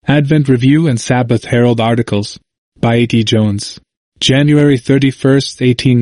Advent Review and Sabbath Herald Articles by A.T. Jones. January 31st,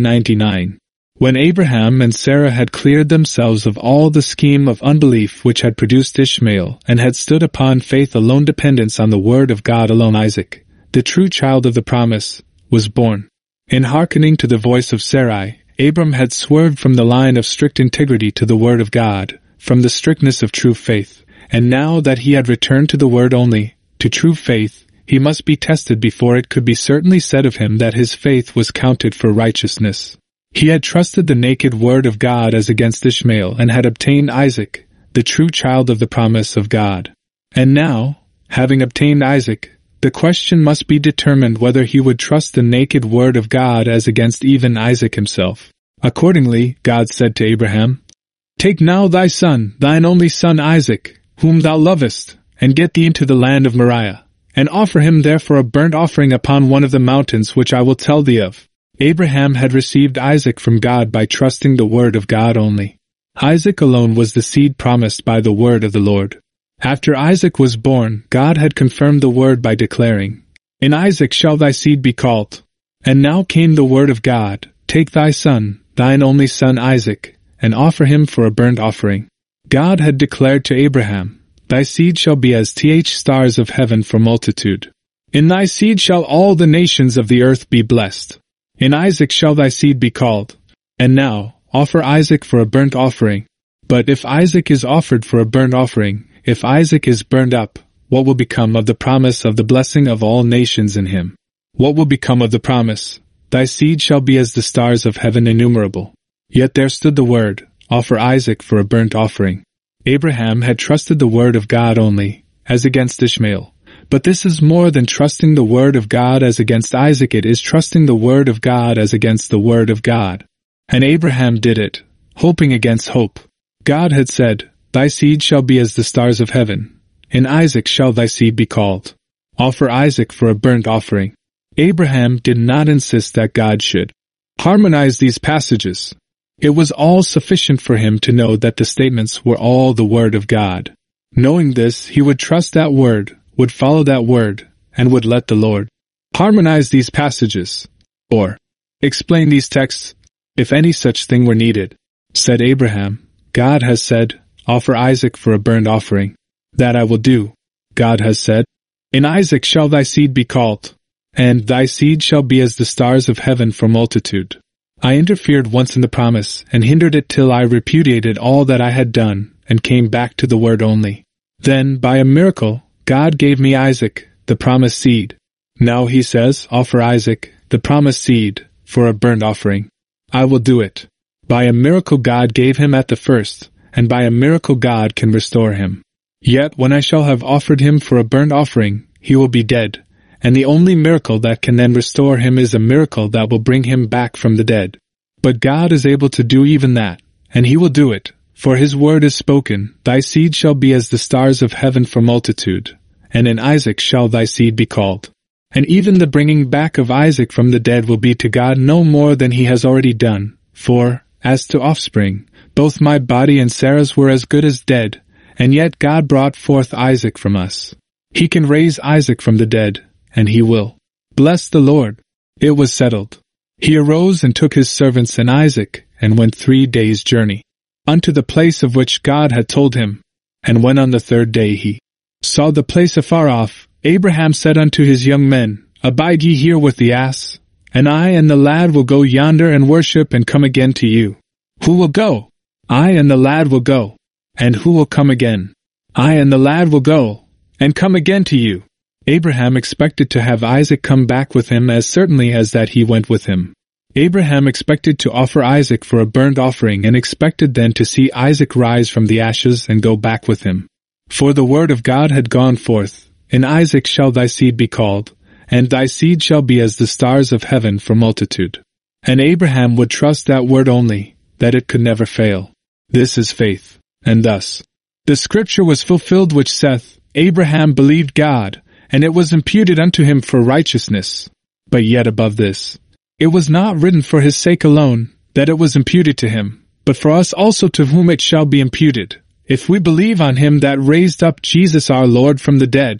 1899. When Abraham and Sarah had cleared themselves of all the scheme of unbelief which had produced Ishmael, and had stood upon faith alone, dependence on the word of God alone, Isaac, the true child of the promise, was born. In hearkening to the voice of Sarai, Abram had swerved from the line of strict integrity to the word of God, from the strictness of true faith, and now that he had returned to the word only, to true faith, he must be tested before it could be certainly said of him that his faith was counted for righteousness. He had trusted the naked word of God as against Ishmael, and had obtained Isaac, the true child of the promise of God. And now, having obtained Isaac, the question must be determined whether he would trust the naked word of God as against even Isaac himself. Accordingly, God said to Abraham, "Take now thy son, thine only son Isaac, whom thou lovest, and get thee into the land of Moriah, and offer him there for a burnt offering upon one of the mountains which I will tell thee of." Abraham had received Isaac from God by trusting the word of God only. Isaac alone was the seed promised by the word of the Lord. After Isaac was born, God had confirmed the word by declaring, "In Isaac shall thy seed be called." And now came the word of God, "Take thy son, thine only son Isaac, and offer him for a burnt offering." God had declared to Abraham, "Thy seed shall be as stars of heaven for multitude. In thy seed shall all the nations of the earth be blessed. In Isaac shall thy seed be called." And now, offer Isaac for a burnt offering. But if Isaac is offered for a burnt offering, if Isaac is burned up, what will become of the promise of the blessing of all nations in him? What will become of the promise, "Thy seed shall be as the stars of heaven innumerable"? Yet there stood the word, "Offer Isaac for a burnt offering." Abraham had trusted the word of God only, as against Ishmael. But this is more than trusting the word of God as against Isaac. It is trusting the word of God as against the word of God. And Abraham did it, hoping against hope. God had said, "Thy seed shall be as the stars of heaven. In Isaac shall thy seed be called. Offer Isaac for a burnt offering." Abraham did not insist that God should harmonize these passages. It was all sufficient for him to know that the statements were all the word of God. Knowing this, he would trust that word, would follow that word, and would let the Lord harmonize these passages, or explain these texts, if any such thing were needed. Said Abraham, "God has said, offer Isaac for a burnt offering. That I will do." God has said, "In Isaac shall thy seed be called, and thy seed shall be as the stars of heaven for multitude." I interfered once in the promise, and hindered it till I repudiated all that I had done, and came back to the word only. Then, by a miracle, God gave me Isaac, the promised seed. Now he says, "Offer Isaac, the promised seed, for a burnt offering." I will do it. By a miracle God gave him at the first, and by a miracle God can restore him. Yet when I shall have offered him for a burnt offering, he will be dead, and the only miracle that can then restore him is a miracle that will bring him back from the dead. But God is able to do even that, and he will do it, for his word is spoken, "Thy seed shall be as the stars of heaven for multitude, and in Isaac shall thy seed be called." And even the bringing back of Isaac from the dead will be to God no more than he has already done, for, as to offspring, both my body and Sarah's were as good as dead, and yet God brought forth Isaac from us. He can raise Isaac from the dead, and he will. Bless the Lord. It was settled. He arose and took his servants and Isaac, and went 3 days' journey unto the place of which God had told him. And when on the 3rd day he saw the place afar off, Abraham said unto his young men, "Abide ye here with the ass, and I and the lad will go yonder and worship and come again to you." Who will go? I and the lad will go. And who will come again? I and the lad will go, and come again to you. Abraham expected to have Isaac come back with him as certainly as that he went with him. Abraham expected to offer Isaac for a burnt offering, and expected then to see Isaac rise from the ashes and go back with him. For the word of God had gone forth, "In Isaac shall thy seed be called, and thy seed shall be as the stars of heaven for multitude." And Abraham would trust that word only, that it could never fail. This is faith. And thus, the scripture was fulfilled which saith, "Abraham believed God, and it was imputed unto him for righteousness." But yet above this, it was not written for his sake alone, that it was imputed to him, but for us also to whom it shall be imputed, if we believe on him that raised up Jesus our Lord from the dead,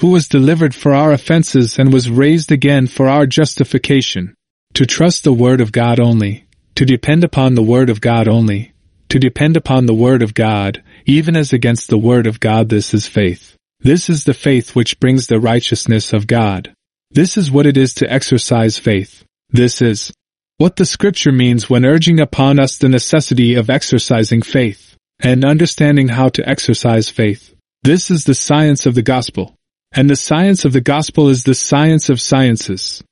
who was delivered for our offenses and was raised again for our justification. To trust the Word of God only, to depend upon the Word of God only, to depend upon the Word of God, even as against the Word of God, this is faith. This is the faith which brings the righteousness of God. This is what it is to exercise faith. This is what the Scripture means when urging upon us the necessity of exercising faith, and understanding how to exercise faith. This is the science of the gospel. And the science of the gospel is the science of sciences.